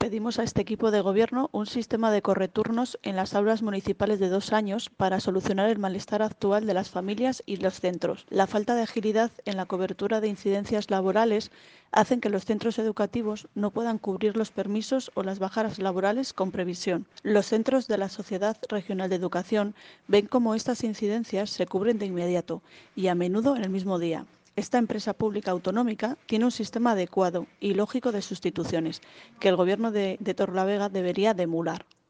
pedimos a este equipo de gobierno un sistema de correturnos en las aulas municipales de 2 años para solucionar el malestar actual de las familias y los centros. La falta de agilidad en la cobertura de incidencias laborales hacen que los centros educativos no puedan cubrir los permisos o las bajas laborales con previsión. Los centros de la Sociedad Regional de Educación ven cómo estas incidencias se cubren de inmediato y a menudo en el mismo día. Esta empresa pública autonómica tiene un sistema adecuado y lógico de sustituciones que el Gobierno de Torrelavega debería de emular.